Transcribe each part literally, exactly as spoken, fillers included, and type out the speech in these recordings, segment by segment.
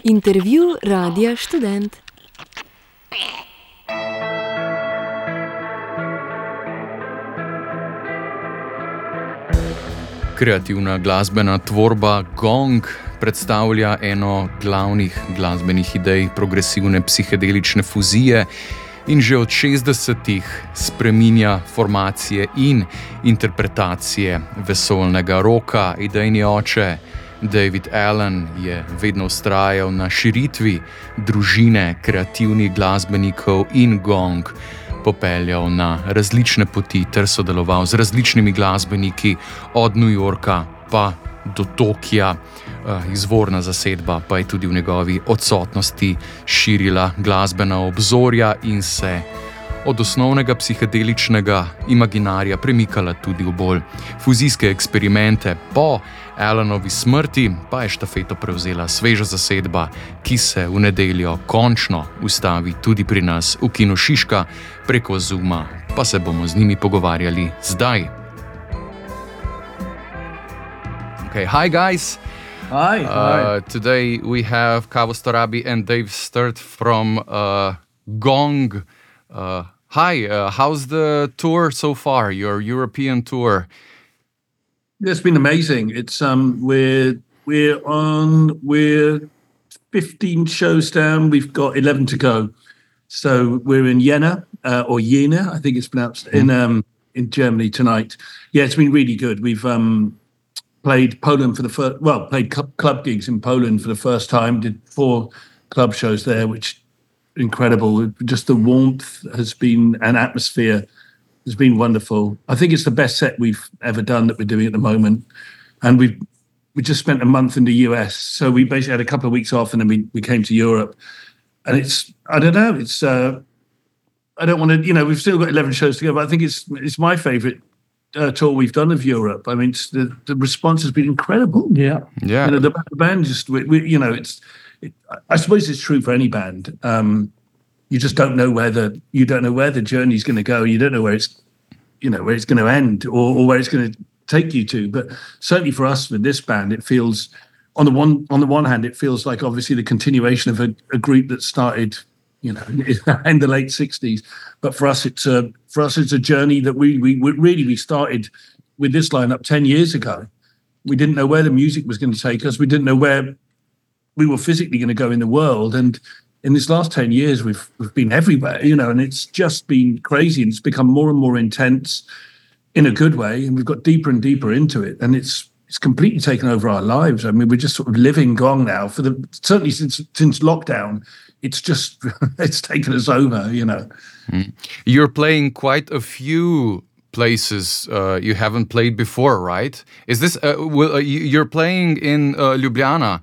Intervju Radia Študent. Kreativna glasbena tvorba Gong predstavlja eno glavnih glasbenih idej progresivne psihedelične fuzije in že od šestdesetih spreminja formacije in interpretacije vesoljnega roka. Idejni oče David Allen je vedno vztrajal na širitvi družine kreativnih glasbenikov in Gong popeljal na različne poti ter sodeloval z različnimi glasbeniki od New Yorka pa do Tokija. Izvorna zasedba pa je tudi v njegovi odsotnosti širila glasbena obzorja in se od osnovnega psihedeličnega imaginarja premikala tudi v bolj fuzijske eksperimente. Po Allenovi smrti pa je štafeto prevzela sveža zasedba, ki se v nedeljo končno ustavi tudi pri nas v Kinu Šiška preko Zooma, pa se bomo z njimi pogovarjali zdaj. Okay, hi guys. Hi. Uh, hi. Today we have Kavos Torabi and Dave Sturt from uh, Gong. Uh, hi, uh, how's the tour so far, your European tour? It's been amazing. It's um we're we're on we're fifteen shows down. We've got eleven to go. So we're in Jena uh, or Jena, I think it's pronounced, mm. in um in Germany tonight. Yeah, it's been really good. We've um played Poland for the first well, played club gigs in Poland for the first time, did four club shows there, which incredible. Just the warmth has been an atmosphere has been wonderful. I think it's the best set we've ever done that we're doing at the moment. And we've we just spent a month in the U S. So we basically had a couple of weeks off and then we, we came to Europe. And it's, I don't know, it's, uh, I don't want to, you know, we've still got eleven shows to go, but I think it's it's my favorite uh, tour we've done of Europe. I mean, it's, the, the response has been incredible. Yeah. Yeah. You know, the, the band just, we, we, you know, it's, it, I suppose it's true for any band. Um, You just don't know where the you don't know where the journey's going to go. You don't know where it's, you know, where it's going to end or, or where it's going to take you to. But certainly for us with this band, it feels on the one on the one hand, it feels like obviously the continuation of a, a group that started, you know, in the late sixties. But for us, it's a for us it's a journey that we we, we really we started with this lineup ten years ago. We didn't know where the music was going to take us. We didn't know where we were physically going to go in the world. And in this last ten years, we've we've been everywhere, you know, and it's just been crazy. And it's become more and more intense in a good way. And we've got deeper and deeper into it. And it's it's completely taken over our lives. I mean, we're just sort of living Gong now for the certainly since since lockdown. It's just it's taken us over, you know. Mm. You're playing quite a few places uh, you haven't played before, right? Is this uh, will, uh, you're playing in uh, Ljubljana?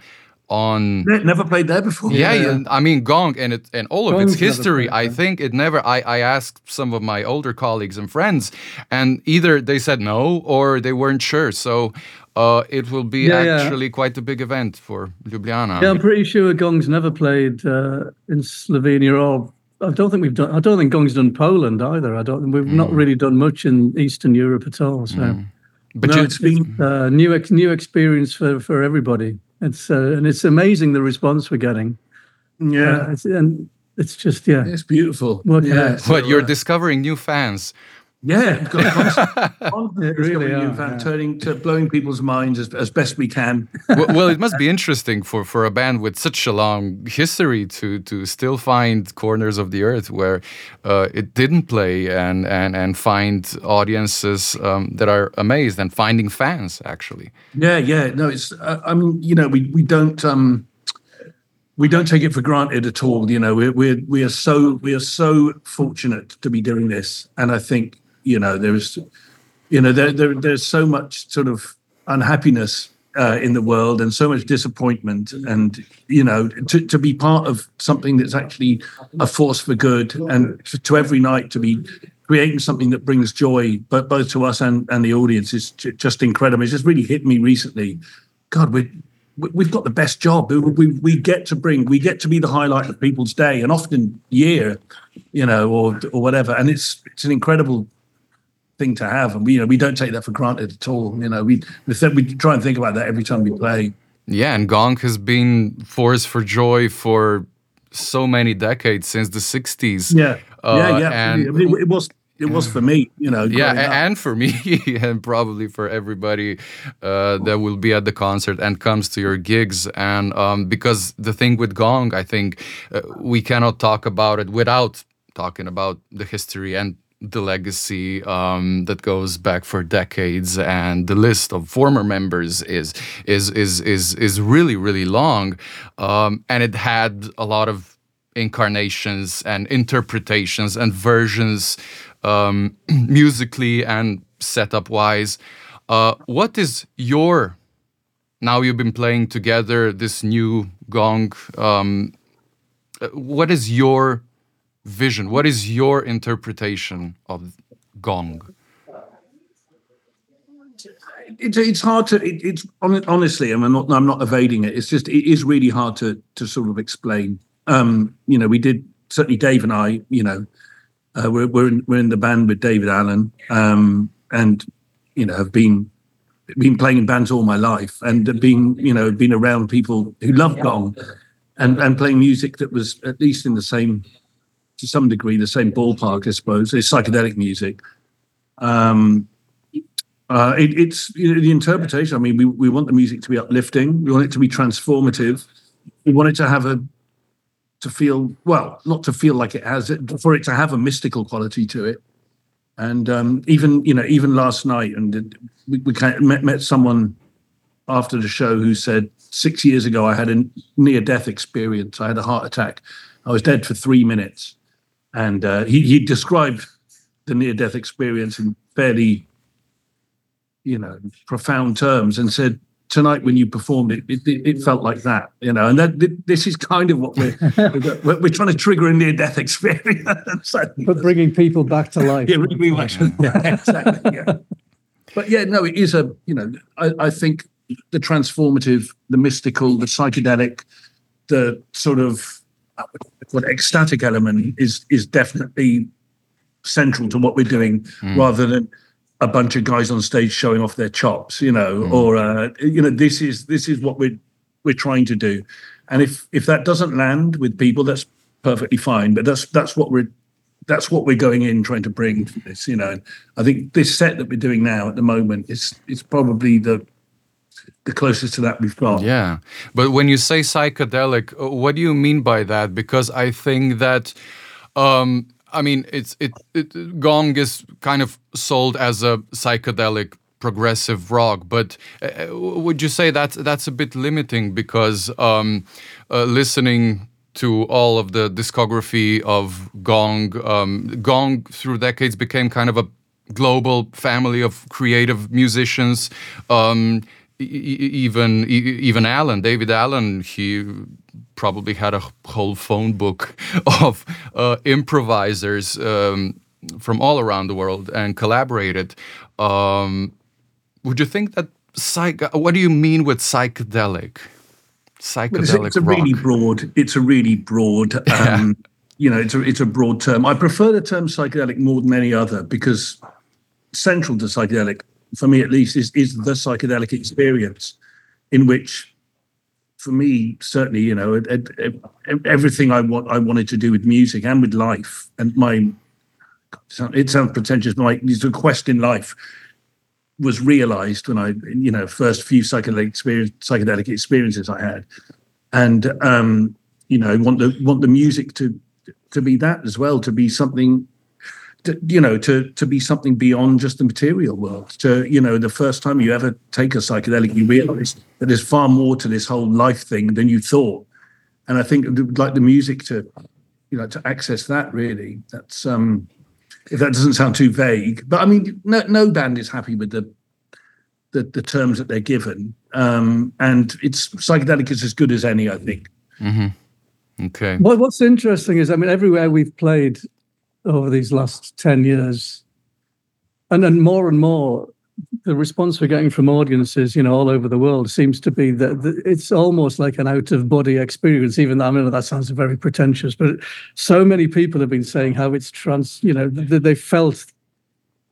On never played there before. Yeah, yeah. I mean Gong and it and all of Gong's its history. Played, I think it never. I, I asked some of my older colleagues and friends, and either they said no or they weren't sure. So uh, it will be yeah, actually yeah. quite a big event for Ljubljana. Yeah, I'm pretty sure Gong's never played uh, in Slovenia or. I don't think we've done. I don't think Gong's done Poland either. I don't. We've mm. not really done much in Eastern Europe at all. So, mm. but no, you, it's been uh, new ex, new experience for for everybody. It's uh, and it's amazing the response we're getting. Yeah, uh, it's, and it's just yeah, it's beautiful. Yeah, so, but you're uh, discovering new fans. Yeah, constantly really new are, fans, yeah. turning to blowing people's minds as, as best we can. well, well, it must be interesting for, for a band with such a long history to to still find corners of the earth where uh, it didn't play and and and find audiences um, that are amazed and finding fans actually. Yeah, yeah, no, it's. Uh, I mean, you know, we we don't. Um, We don't take it for granted at all. You know, we're we're we are so we are so fortunate to be doing this, and I think you know there's, you know, there, there there's so much sort of unhappiness uh, in the world and so much disappointment, and you know, to to be part of something that's actually a force for good, and to, to every night to be creating something that brings joy, but both to us and and the audience is just incredible. It's just really hit me recently. God, we're. We've got the best job. We, we we get to bring, we get to be the highlight of people's day and often year, you know, or or whatever. And it's it's an incredible thing to have, and we you know we don't take that for granted at all. You know, we we, th- we try and think about that every time we play. Yeah, and gong has been force for joy for so many decades, since the sixties. Yeah, Uh, yeah, yeah. and I mean, it was it was for me, you know. yeah, growing a- up. and for me, and probably for everybody uh, that will be at the concert and comes to your gigs. And um, because the thing with gong, I think uh, we cannot talk about it without talking about the history and the legacy um, that goes back for decades, and the list of former members is is is is is really really long, um, and it had a lot of incarnations and interpretations and versions, um, musically and setup wise. Uh, what is your, now you've been playing together this new gong, um, uh, what is your vision? What is your interpretation of gong? It's it's hard to it, it's hon- honestly, and I'm not I'm not evading it. It's just it is really hard to to sort of explain. Um, you know, we did, certainly Dave and I. You know, uh, we're we're in, we're in the band with David Allen, um, and you know have been been playing in bands all my life, and have been you know been around people who love gong, and and playing music that was at least in the same, to some degree, the same ballpark, I suppose. It's psychedelic music. Um, uh, it, it's you know, the interpretation. I mean, we, we want the music to be uplifting. We want it to be transformative. We want it to have a, to feel, well, not to feel like it has it, but for it to have a mystical quality to it. And um, even, you know, even last night, and it, we, we kind of met, met someone after the show who said, six years ago, I had a near-death experience. I had a heart attack. I was dead for three minutes. And uh, he, he described the near-death experience in fairly, you know, profound terms, and said, tonight when you performed it, it, it felt like that, you know. And that this is kind of what we're we're, we're trying to trigger a near-death experience. But bringing people back to life. Yeah, really much. Yeah, exactly. Yeah. But yeah, no, it is a, you know, I, I think the transformative, the mystical, the psychedelic, the sort of what ecstatic element is is definitely central to what we're doing, mm. rather than a bunch of guys on stage showing off their chops, you know, mm. or uh, you know, this is this is what we're we're trying to do. And if if that doesn't land with people, that's perfectly fine. But that's that's what we're that's what we're going in trying to bring to this, you know. And I think this set that we're doing now at the moment is is probably the the closest to that we've got. Yeah. But when you say psychedelic, what do you mean by that? Because I think that, um, I mean, it's it, it gong is kind of sold as a psychedelic progressive rock, but uh, would you say that that's a bit limiting? Because um, uh, listening to all of the discography of gong, um, gong through decades became kind of a global family of creative musicians. Um, Even even Allen, David Allen, he probably had a whole phone book of uh, improvisers um, from all around the world and collaborated. Um, would you think that psych? What do you mean with psychedelic? Psychedelic well, it's, it's a rock. really broad. It's a really broad. Um, you know, it's a it's a broad term. I prefer the term psychedelic more than any other, because central to psychedelic, for me at least, is is the psychedelic experience, in which, for me, certainly, you know, it, it, it, everything I want I wanted to do with music and with life, and my, it sounds pretentious, but my the quest in life was realized when I, you know, first few psychedelic experience, psychedelic experiences I had, and um, you know, want the want the music to to be that as well, to be something. To, you know, to to be something beyond just the material world. To, you know, the first time you ever take a psychedelic, you realize that there's far more to this whole life thing than you thought. And I think I'd like the music to, you know, to access that, really. That's, um, if that doesn't sound too vague. But I mean, no, no band is happy with the the, the terms that they're given. Um, and it's psychedelic is as good as any, I think. Mm-hmm. Okay. Well, what's interesting is, I mean, everywhere we've played over these last ten years, and then more and more, the response we're getting from audiences, you know, all over the world seems to be that it's almost like an out-of-body experience, even though, I mean, that sounds very pretentious, but so many people have been saying how it's trans, you know, they felt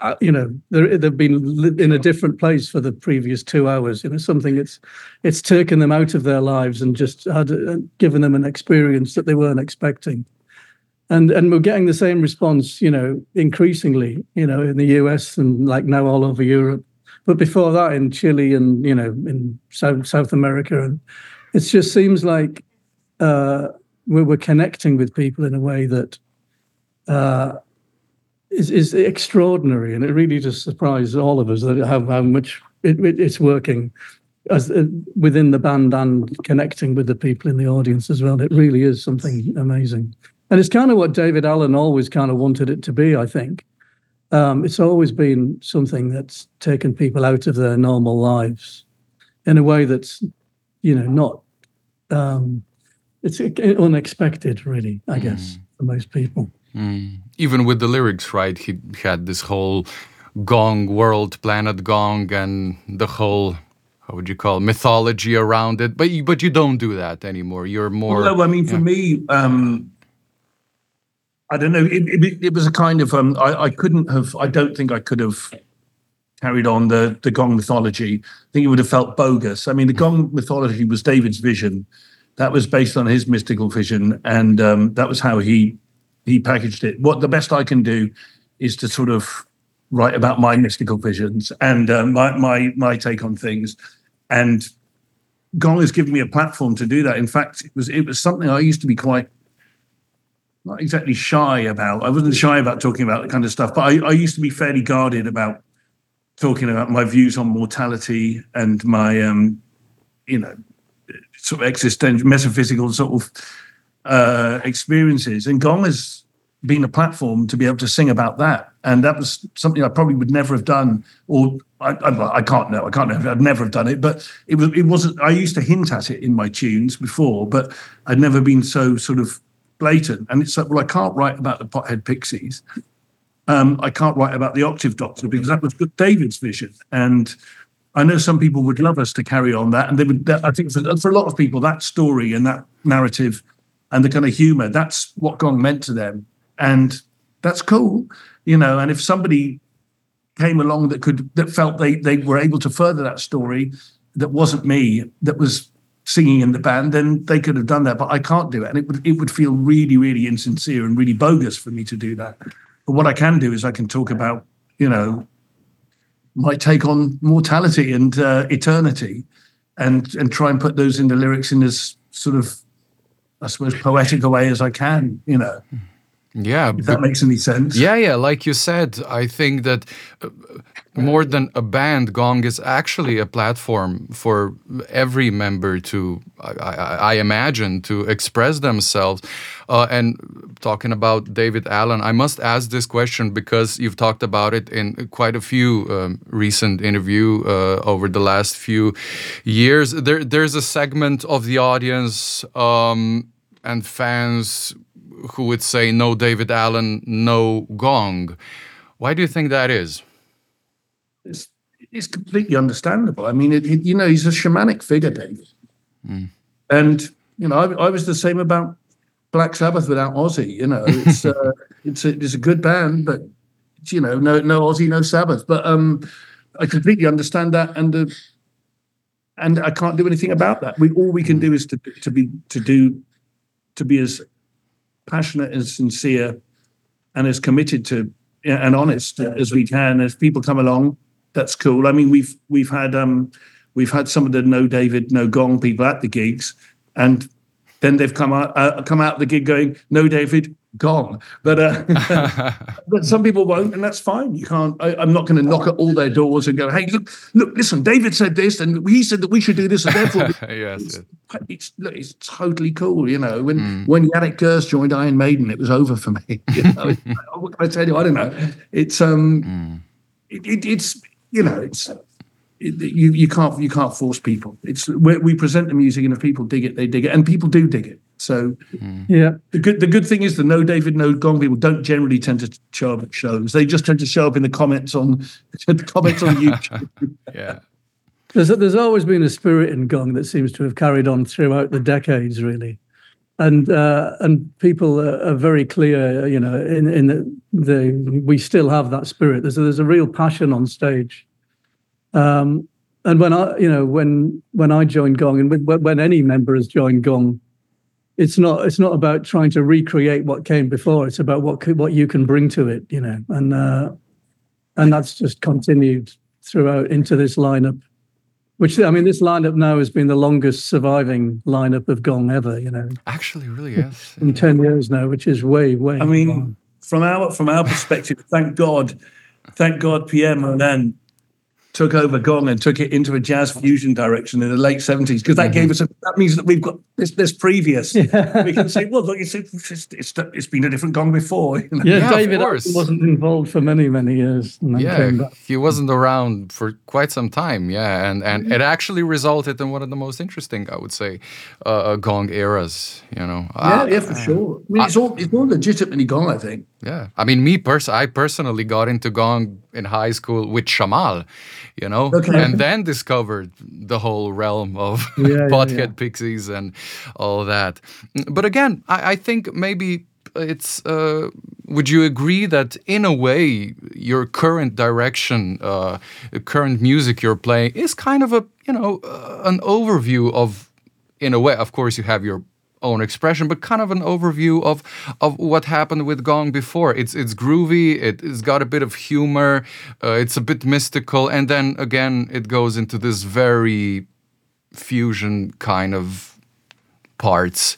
uh, you know, they're, they've been li- in a different place for the previous two hours. You know, something it's it's taken them out of their lives and just had uh, given them an experience that they weren't expecting. And and we're getting the same response, you know, increasingly, you know, in the U S and like now all over Europe. But before that, in Chile and, you know, in South South America, and it just seems like uh, we're, we're connecting with people in a way that uh, is is extraordinary, and it really just surprised all of us that how how much it, it, it's working as uh, within the band and connecting with the people in the audience as well. It really is something amazing, and it's kind of what David Allen always kind of wanted it to be, I think. Um, it's always been something that's taken people out of their normal lives in a way that's, you know, not, um, it's unexpected, really, I guess, mm. for most people. Mm. Even with the lyrics, right? He had this whole gong world, planet gong, and the whole, how would you call it, mythology around it. But you, but you don't do that anymore. You're more... Well, no, I mean, for yeah. me... Um, I don't know. It, it, it was a kind of um, I, I couldn't have. I don't think I could have carried on the the gong mythology. I think it would have felt bogus. I mean, the gong mythology was David's vision. That was based on his mystical vision, and um, that was how he he packaged it. What the best I can do is to sort of write about my mystical visions and uh, my my my take on things. And gong has given me a platform to do that. In fact, it was it was something I used to be quite. Not exactly shy about. I wasn't shy about talking about that kind of stuff, but I, I used to be fairly guarded about talking about my views on mortality and my, um, you know, sort of existential, metaphysical sort of uh, experiences. And Gong has been a platform to be able to sing about that. And that was something I probably would never have done, or I, I, I can't know, I can't know, I'd never have done it, but it was, it wasn't, I used to hint at it in my tunes before, but I'd never been so sort of blatant. And it's like, well, I can't write about the Pothead Pixies. Um, I can't write about the Octave Doctor because that was David's vision. And I know some people would love us to carry on that. And they would, that, I think for, for a lot of people, that story and that narrative and the kind of humor, that's what Gong meant to them. And that's cool, you know, and if somebody came along that could, that felt they, they were able to further that story, that wasn't me, that was singing in the band, then they could have done that, but I can't do it. And it would it would feel really, really insincere and really bogus for me to do that. But what I can do is I can talk about, you know, my take on mortality and uh, eternity and and try and put those in the lyrics in as sort of, I suppose, poetic a way as I can, you know. Yeah. If that makes any sense. Yeah, yeah. Like you said, I think that uh, more than a band, Gong is actually a platform for every member to, I, I, I imagine, to express themselves. Uh, and talking about David Allen, I must ask this question because you've talked about it in quite a few um, recent interviews uh, over the last few years. There, there's a segment of the audience um, and fans who would say, no David Allen, no Gong. Why do you think that is? It's, it's completely understandable. I mean, it, it, you know, he's a shamanic figure, David. Mm. And, you know, I, I was the same about Black Sabbath without Ozzy. You know, it's uh, it's, a, it's a good band, but, you know, no no Ozzy, no Sabbath. But um, I completely understand that. And uh, and I can't do anything about that. We All we can do is to, to be to do to be as passionate and sincere and as committed to and honest as we can. As people come along, that's cool. I mean, we've we've had um we've had some of the no David, no Gong people at the gigs, and then they've come out uh, come out of the gig going, no David, Gong. But uh, but some people won't, and that's fine. You can't. I, I'm not going to knock at all their doors and go, hey, look, look, listen, David said this, and he said that we should do this, and therefore, yes, it's, yes. it's look, it's totally cool. You know, when Mm. when Yannick Gers joined Iron Maiden, it was over for me. You know, it's, what can I tell you? I don't know. It's um, Mm. it, it, it's you know, it's. It, you you can't you can't force people. It's we, we present the music, and if people dig it, they dig it, and people do dig it. So Mm. Yeah. the good the good thing is the no David, no Gong people don't generally tend to show up at shows. They just tend to show up in the comments on the comments on YouTube. Yeah. There's there's always been a spirit in Gong that seems to have carried on throughout the decades, really. and uh, and people are, are very clear, you know, in in the, the we still have that spirit. There's a, there's a real passion on stage. Um, and when I, you know, when when I joined Gong, and when, when any member has joined Gong, it's not it's not about trying to recreate what came before. It's about what could, what you can bring to it, you know, and uh, and that's just continued throughout into this lineup. Which, I mean, this lineup now has been the longest surviving lineup of Gong ever, you know. Actually, really, yes. In ten years now, which is way, way I mean, long. from our from our perspective, thank God, thank God Pierre Monin took over Gong and took it into a jazz fusion direction in the late seventies, because that mm-hmm. gave us a, that means that we've got this this previous. Yeah. We can say, well, look, it's, it's, it's, it's been a different Gong before. You know? Yeah, yeah, David wasn't involved for many, many years. And then yeah, came back. He wasn't around for quite some time, yeah, and, and it actually resulted in one of the most interesting, I would say, uh, Gong eras, you know. Yeah, uh, yeah, for sure. I mean, it's all, it's all legitimately Gong, I think. Yeah, I mean, me pers- I personally got into Gong in high school with Shamal, you know, okay. and then discovered the whole realm of yeah, Pothead yeah, yeah. Pixies and all that. But again, I, I think maybe it's. Uh, would you agree that in a way your current direction, uh, current music you're playing is kind of a you know uh, an overview of, in a way, of course you have your own expression, but kind of an overview of of what happened with Gong before. It's it's groovy, it, it's got a bit of humor, uh, it's a bit mystical, and then again it goes into this very fusion kind of parts.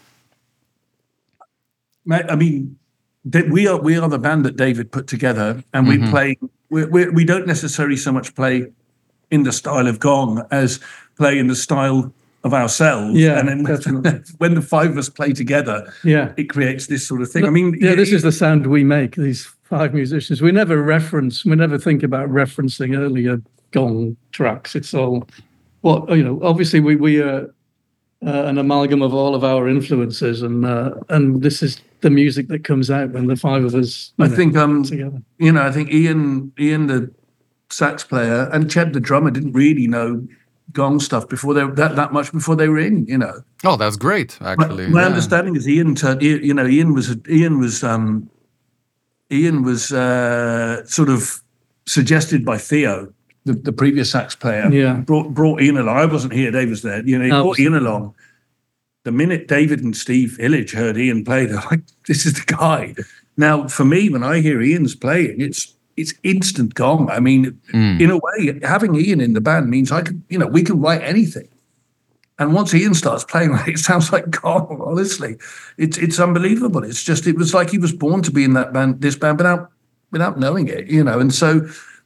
I mean, we are we are the band that David put together, and we mm-hmm. play. We, we we don't necessarily so much play in the style of Gong as play in the style of ourselves. Yeah, and then when, when the five of us play together, yeah, it creates this sort of thing. I mean, yeah, it, this it, is the sound we make. These five musicians. We never reference. We never think about referencing earlier Gong tracks. It's all what you know. Obviously, we we are uh, an amalgam of all of our influences, and uh, and this is the music that comes out when the five of us. I know, think um, together. You know, I think Ian, Ian, the sax player, and Ched, the drummer, didn't really know Gong stuff before they that that much before they were in. You know. Oh, that's great. Actually, my, my yeah. understanding is Ian turned. You know, Ian was Ian was um, Ian was uh, sort of suggested by Theo, the, the previous sax player. Yeah. Brought brought Ian along. I wasn't here. Dave was there. You know, he Oh, brought Ian along. The minute David and Steve Illage heard Ian play, they're like, "This is the guy." Now, for me, when I hear Ian's playing, it's it's instant Gong. I mean, mm. in a way, having Ian in the band means I can, you know, we can write anything. And once Ian starts playing, it sounds like Gong. Honestly, it's it's unbelievable. It's just it was like he was born to be in that band, this band, without without knowing it, you know. And so,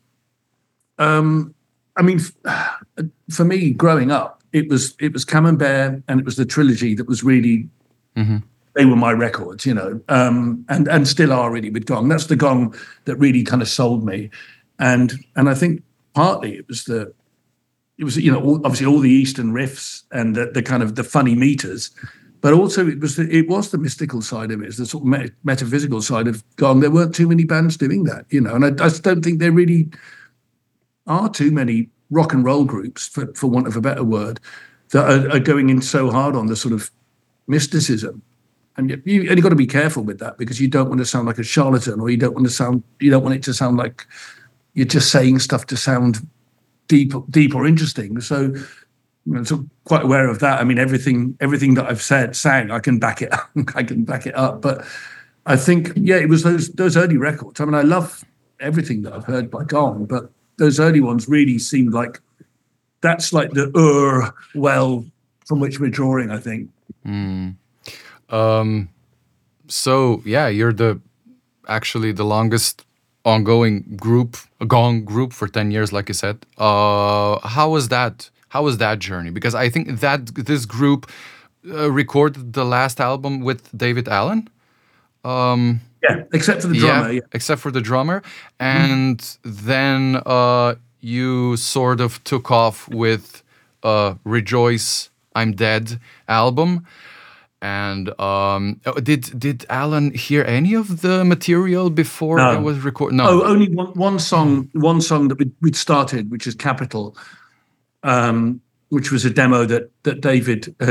um, I mean, for me, growing up, it was it was Camembert and it was the trilogy that was really. Mm-hmm. They were my records, you know, um, and and still are really with Gong. That's the Gong that really kind of sold me, and and I think partly it was the, it was you know all, obviously all the Eastern riffs and the, the kind of the funny meters, but also it was the, it was the mystical side of it, it's the sort of met- metaphysical side of Gong. There weren't too many bands doing that, you know, and I, I just don't think there really are too many rock and roll groups, for for want of a better word, that are, are going in so hard on the sort of mysticism. And you, you only got to be careful with that, because you don't want to sound like a charlatan, or you don't want to sound, you don't want it to sound like you're just saying stuff to sound deep, deep or interesting. So, you know, so quite aware of that. I mean, everything, everything that I've said, sang, I can back it up. I can back it up. But I think, yeah, it was those those early records. I mean, I love everything that I've heard by Gong, but those early ones really seemed like that's like the ur well from which we're drawing, I think. Mm. Um, so yeah, you're the actually the longest ongoing group, Gong group for ten years, like you said. Uh, how was that? How was that journey? Because I think that this group uh, recorded the last album with David Allen. Um, yeah, except for the drummer. Yeah, yeah. except for the drummer, and mm. then uh, you sort of took off with uh, Rejoice, I'm Dead album. And um, did did Alan hear any of the material before no. it was recorded? No. Oh, only one, one song. One song that we'd, we'd started, which is Capital, um, which was a demo that that David had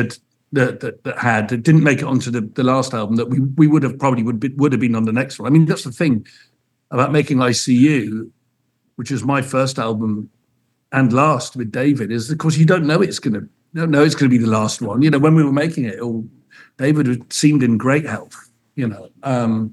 that that, that had that didn't make it onto the, the last album that we we would have probably would be, would have been on the next one. I mean, that's the thing about making I C U, which is my first album and last with David, is of course you don't know it's gonna you don't know it's gonna be the last one. You know, when we were making it, all David seemed in great health. You know. Um,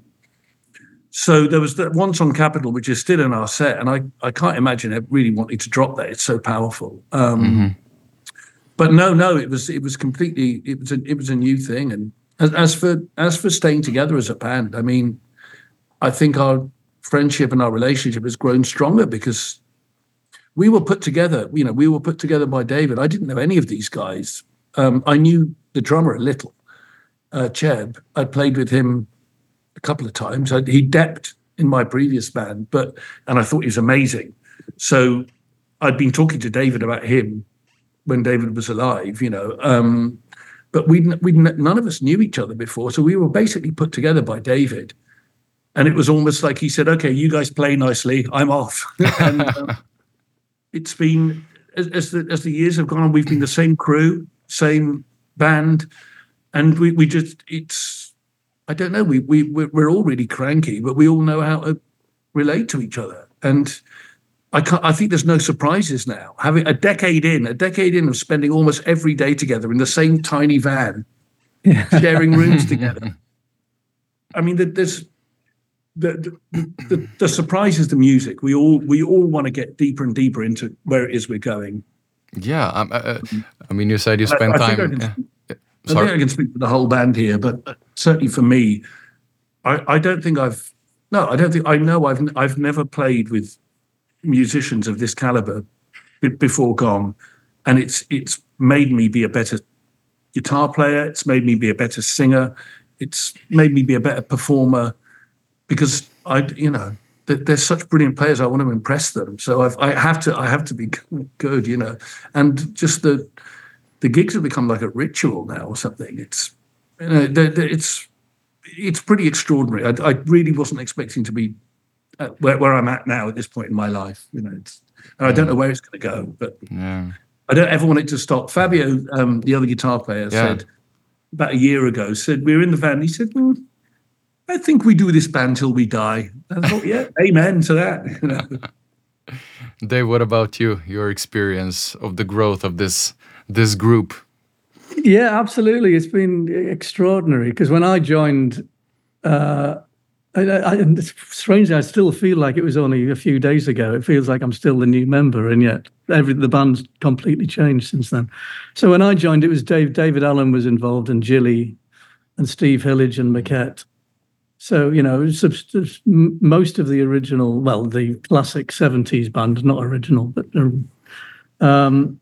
So there was that one song, Capital, which is still in our set, and I, I can't imagine it really wanting to drop that. It's so powerful. Um, mm-hmm. But no, no, it was it was completely it was a it was a new thing. And as, as for as for staying together as a band, I mean, I think our friendship and our relationship has grown stronger because we were put together. You know, we were put together by David. I didn't know any of these guys. Um, I knew the drummer a little, uh, Cheb. I played with him a couple of times. I, he depped in my previous band, but and I thought he was amazing. So I'd been talking to David about him when David was alive, you know. Um, but we we none of us knew each other before, so we were basically put together by David. And it was almost like he said, "Okay, you guys play nicely. I'm off." and um, it's been as, as the as the years have gone on, we've been the same crew, same band, and we we just it's. I don't know. We we we're all really cranky, but we all know how to relate to each other. And I can't. I think there's no surprises now. Having a decade in, a decade in of spending almost every day together in the same tiny van, yeah. sharing rooms together. I mean, there's the the, the the surprise is the music. We all we all want to get deeper and deeper into where it is we're going. Yeah, um, uh, I mean, you said you spent I, I time. Think I, can, yeah. I think I can speak for the whole band here, but certainly for me, I, I don't think I've no, I don't think I know I've I've never played with musicians of this caliber before Gong, and it's it's made me be a better guitar player. It's made me be a better singer. It's made me be a better performer because I, you know, they're such brilliant players. I want to impress them, so I've, I have to I have to be good, you know, and just the. The gigs have become like a ritual now or something. It's, you know, they're, they're, it's it's pretty extraordinary. I, I really wasn't expecting to be at where, where I'm at now at this point in my life. You know, it's, and I don't know where it's going to go, but yeah. I don't ever want it to stop. Fabio, um, the other guitar player, yeah. said about a year ago, said we were in the van. He said, well, I think we do this band till we die. I thought, yeah, amen to that. You know? Dave, what about you? Your experience of the growth of this this group? Yeah, absolutely. It's been extraordinary because when I joined, uh, I, I, strangely, I still feel like it was only a few days ago. It feels like I'm still the new member, and yet every the band's completely changed since then. So when I joined, it was Dave. David Allen was involved, and Gilly, and Steve Hillage, and Maquette. So you know, most of the original, well, the classic seventies band, not original, but. Um,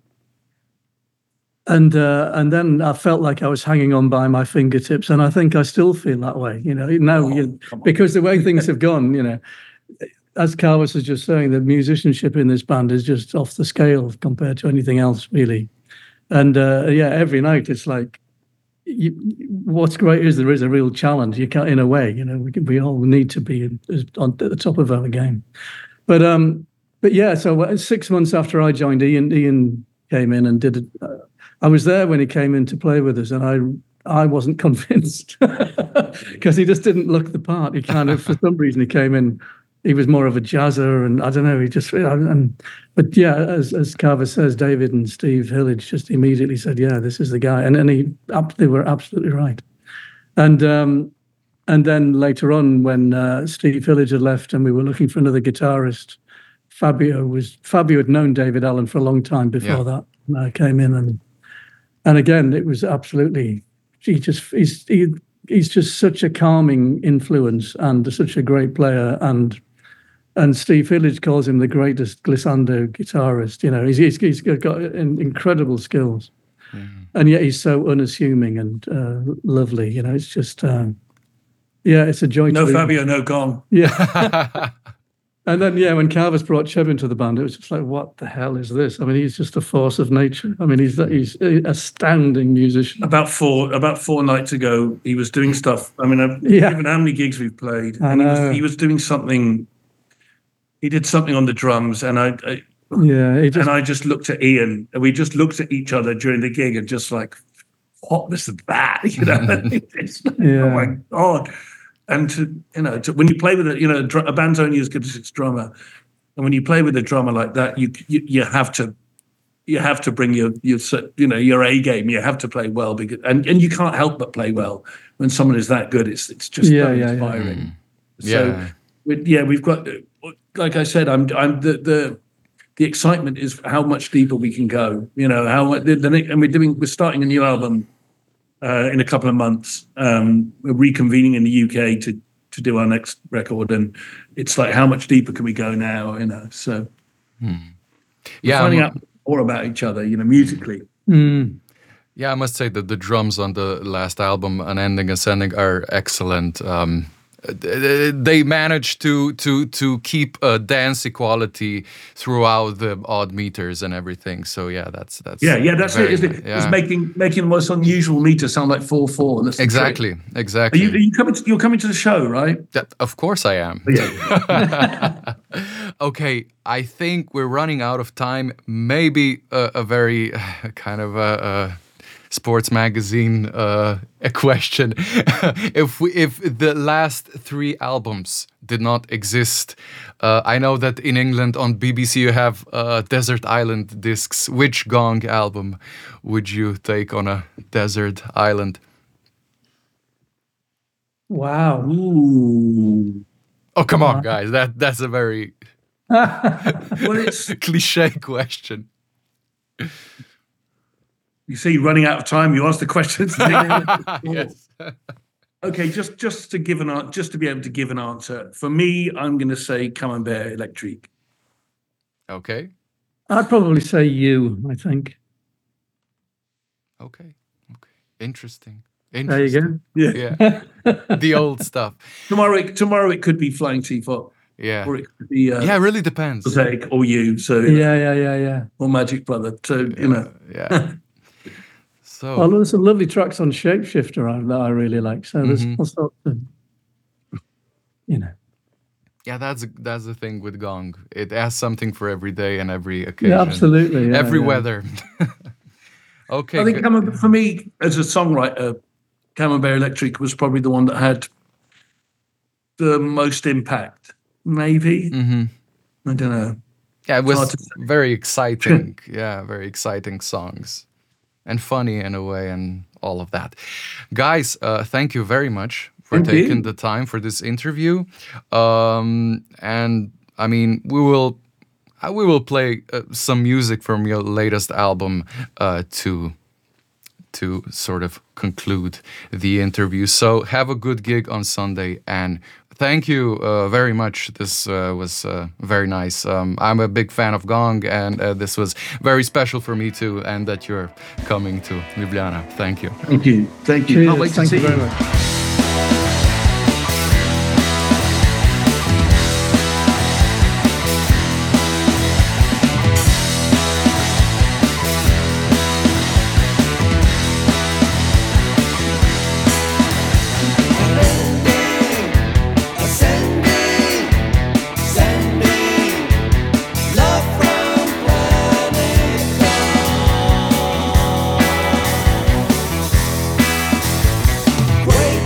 And uh, and then I felt like I was hanging on by my fingertips, and I think I still feel that way. You know, now oh, you, because the way things have gone, you know, as Carlos was just saying, the musicianship in this band is just off the scale compared to anything else, really. And uh, yeah, every night it's like, you, what's great is there is a real challenge. You can't, in a way, you know, we can, we all need to be on at the top of our game. But um, but yeah, so six months after I joined, Ian Ian came in and did it. Uh, I was there when he came in to play with us, and I I wasn't convinced because he just didn't look the part. He kind of, for some reason, he came in. He was more of a jazzer, and I don't know. He just and but yeah, as as Carver says, David and Steve Hillage just immediately said, "Yeah, this is the guy," and and he they were absolutely right. And um, and then later on, when uh, Steve Hillage had left, and we were looking for another guitarist, Fabio was Fabio had known David Allen for a long time before yeah. that. And I came in and. And again, it was absolutely, he just, he's, he, he's just such a calming influence and such a great player. And and Steve Hillage calls him the greatest glissando guitarist. You know, he's, he's, he's got incredible skills. Mm. And yet he's so unassuming and uh, lovely. You know, it's just, um, yeah, it's a joy. No to Fabio, no Gong. Yeah. And then, yeah, when Carver's brought Cheb into the band, it was just like, what the hell is this? I mean, he's just a force of nature. I mean, he's he's an astounding musician. About four about four nights ago, he was doing stuff. I mean, I've yeah. given how many gigs we've played. I and know. He, was, he was doing something. He did something on the drums, and I, I yeah, he just, and I just looked at Ian, and we just looked at each other during the gig, and just like, what was that? You know, it's like, Yeah. oh my God. And to, you know, to, when you play with a, you know, a, dr- a band's only as good as its drummer. And when you play with a drummer like that, you, you, you have to, you have to bring your, your, you know, your A game. You have to play well because, and, and you can't help but play well when someone is that good. It's, it's just Yeah, so yeah, yeah. inspiring. Mm. So, Yeah. we, yeah, we've got, like I said, I'm, I'm the, the, the excitement is how much deeper we can go. You know how much, the, the, and we're doing, we're starting a new album uh, in a couple of months. Um, we're reconvening in the U K to to do our next record, and it's like how much deeper can we go now? You know, so we're Yeah, finding I'm- out more about each other. You know, musically. Mm. Yeah, I must say that the drums on the last album, Unending Ascending, are excellent. Um, th- they managed to to to keep a dance equality throughout the odd meters and everything. So yeah, that's that's Yeah, yeah, that's very it. Isn't nice. it? Yeah. It's making making the most unusual meter sound like four four. That's the trick. Exactly, Are exactly. you, are you coming? To, you're coming to the show, right? That, of course I am. Yeah. Okay, I think we're running out of time. Maybe a, a very uh, kind of a, a sports magazine uh, a question. if we, if the last three albums did not exist, uh, I know that in England on B B C you have uh, Desert Island discs. Which Gong album would you take on a desert island? Wow. Ooh. Oh, come on, guys. That that's a very Well, it's cliche question. you see, running out of time. You asked the questions. Yes. Okay, just just to give an an- just to be able to give an answer. For me, I'm going to say Camembert Electrique. Okay. I'd probably say you, I think. Okay. Okay. Interesting. There you Interesting. go. Yeah. Yeah. The old stuff. Tomorrow, it, tomorrow it could be Flying Teapot, Yeah. or it could be uh, Yeah, it really depends. Mosaic, or you. So Yeah, yeah, yeah, yeah. or Magic Brother. So you know, Yeah. So Well, there's some lovely tracks on Shapeshifter I- that I really like. So there's Mhm. all sorts of, you know. yeah, that's that's the thing with Gong. It has something for every day and every occasion. Yeah, absolutely. Yeah, Every yeah. weather. Okay. I think good. Camembert, for me as a songwriter, Camembert Electric was probably the one that had the most impact. Maybe Mhm. I don't know. Yeah, it hard was to say. very exciting. Yeah, very exciting songs. And funny in a way and all of that. Guys, uh, thank you very much for Thank taking you. the time for this interview. Um, and I mean, we will uh, we will play uh, some music from your latest album uh, to to sort of conclude the interview. So have a good gig on Sunday, and thank you uh, very much. This uh, was uh, very nice. Um, I'm a big fan of Gong, and uh, this was very special for me too, and that you're coming to Ljubljana. Thank you. Thank you. Thank you. Cheers. Can't wait to Thank see you very much. Ascending, sending love from planet Earth. Great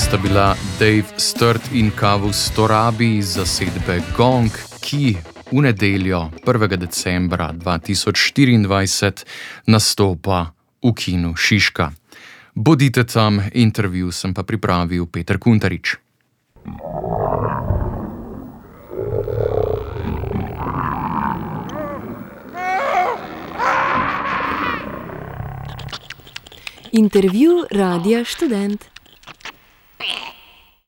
sta bila Dave Sturt in Kavus Torabi iz zasedbe Gong, ki v nedeljo prvega decembra dva tisoč štiriindvajset nastopa v kinu Šiška. Bodite tam, intervju sem pa pripravil Peter Kuntarič. Intervju Radia Študent.